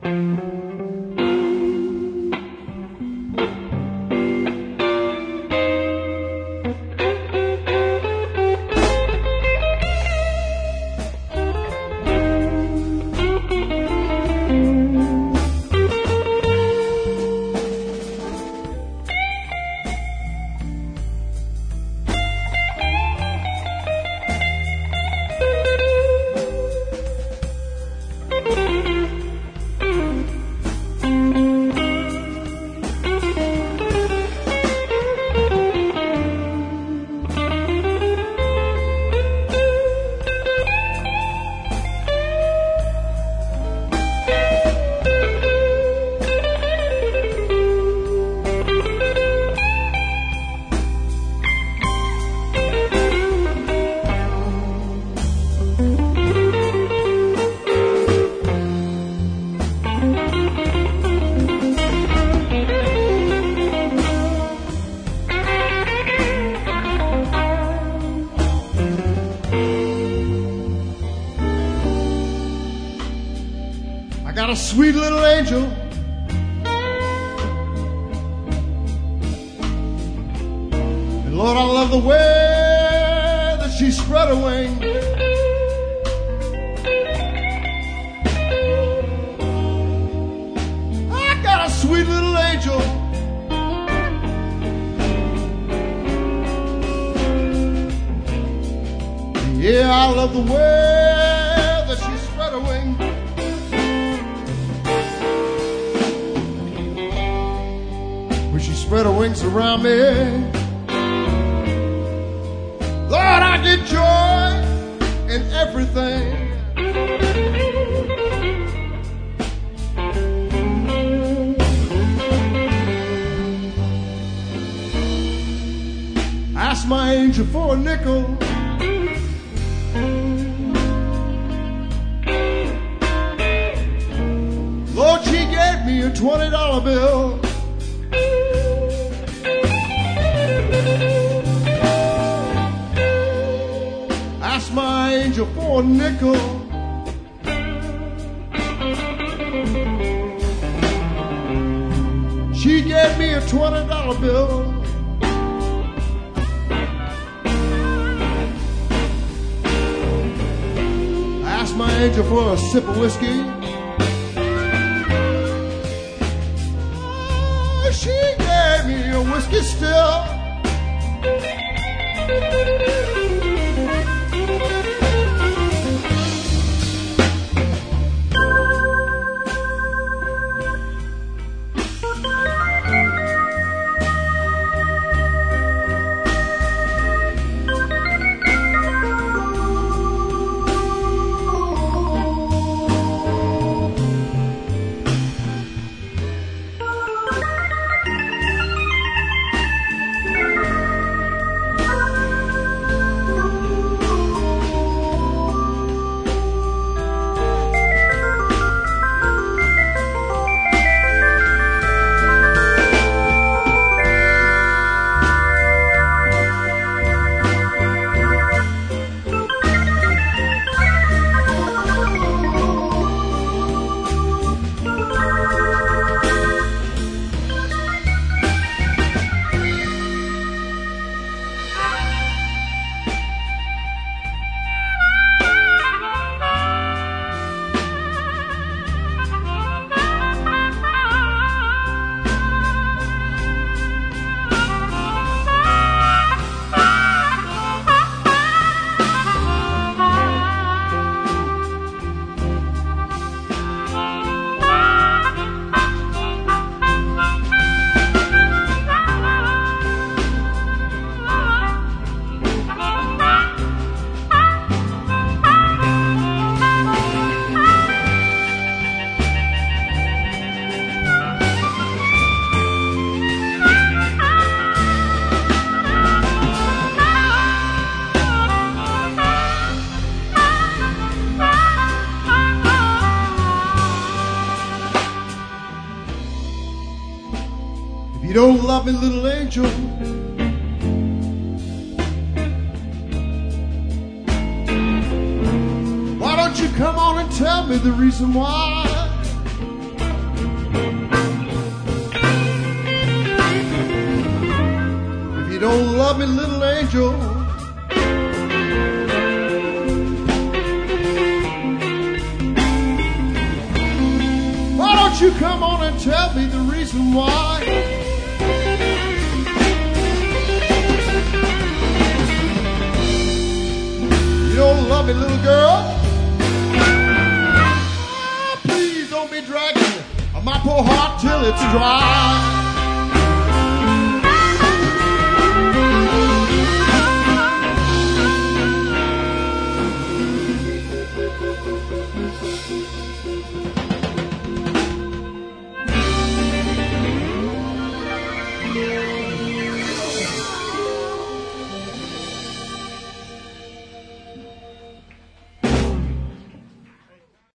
Got a sweet little angel, and Lord, I love the way that she spread her wings. I got a sweet little angel, yeah, I love the way that she spread her wings. Spread her wings around me, Lord, I get joy in everything. I asked my angel for a nickel, Lord, she gave me a $20 bill. My angel for a nickel, she gave me a $20 bill. I asked my angel for a sip of whiskey, she gave me a whiskey still. You don't love me, little angel. Why don't you come on and tell me the reason why? don't love me, little angel. Why don't you come on and tell me the reason why? You don't love me, little girl. Please don't be dragging my poor heart till it's dry.